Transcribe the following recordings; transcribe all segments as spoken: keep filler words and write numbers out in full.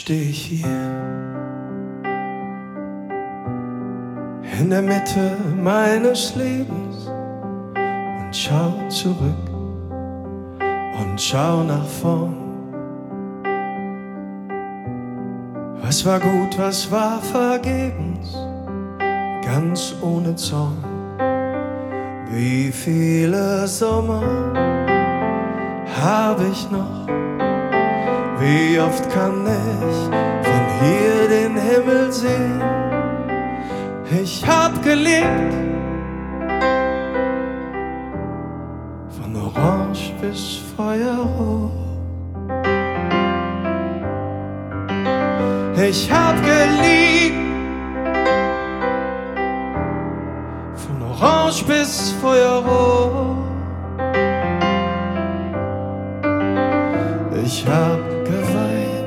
steh ich hier in der Mitte meines Lebens und schau zurück und schau nach vorn. Was war gut, was war vergebens, ganz ohne Zorn. Wie viele Sommer habe ich noch? Wie oft kann ich von hier den Himmel sehen? Ich hab gelebt, von Orange bis Feuerrot. Ich hab geliebt, von Orange bis Feuerrot. Ich hab geweint,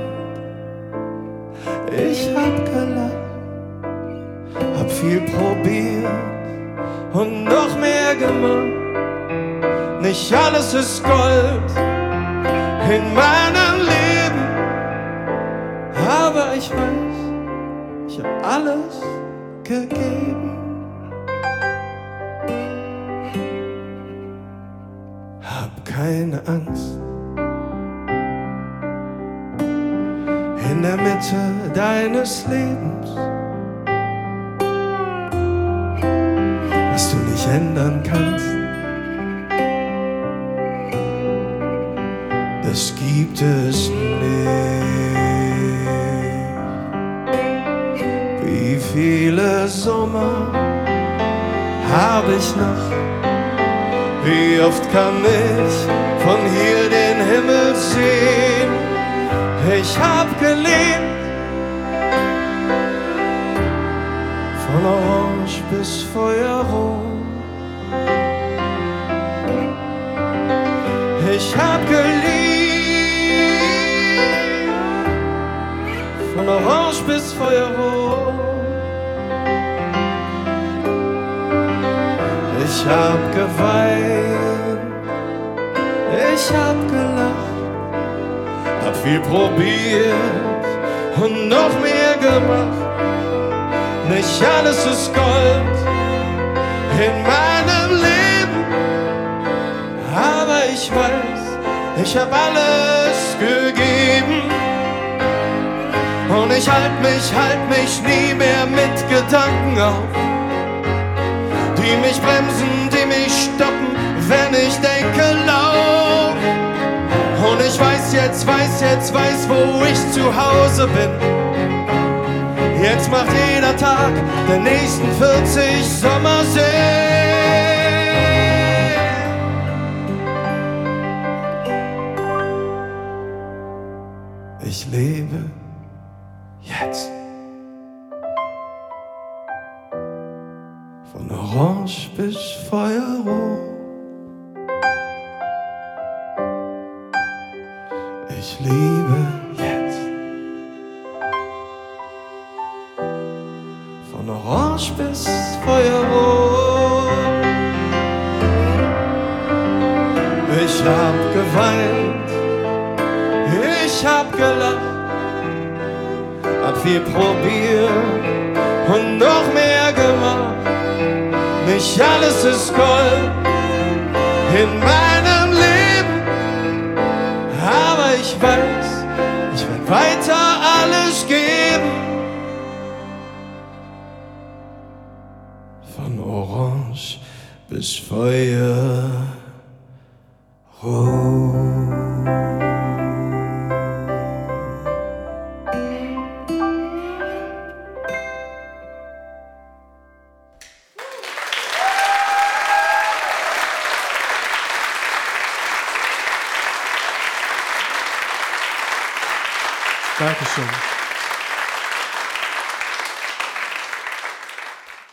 ich hab gelacht, hab viel probiert und noch mehr gemacht. Nicht alles ist Gold in meinem Leben, aber ich weiß, ich hab alles gegeben. Hab keine Angst, in der Mitte deines Lebens, was du nicht ändern kannst, das gibt es nicht. Wie viele Sommer habe ich noch? Wie oft kann ich von hier den Himmel sehen? Ich hab gelebt, von Orange bis Feuerrot. Ich hab geliebt, von Orange bis Feuerrot. Ich hab geweint, ich hab gelacht, hab viel probiert und noch mehr gemacht. Nicht alles ist Gold in meinem Leben, aber ich weiß, ich hab alles gegeben. Und ich halt mich, halt mich nie mehr mit Gedanken auf, die mich bremsen, die mich stoppen, wenn ich denke, lauf. Und ich weiß jetzt, weiß jetzt, weiß, wo ich zu Hause bin. Jetzt macht jeder Tag der nächsten vierzig Sommer Sinn. Ich lebe jetzt, von Orange bis Feuerrot. Ich liebe jetzt, von Orange bis Feuerrot. Ich hab geweint, ich hab gelacht, hab viel probiert und noch mehr gemacht. Nicht alles ist Gold in meinem Leben, aber ich weiß, ich werd weiter alles geben. Von Orange bis Feuerrot. Dankeschön.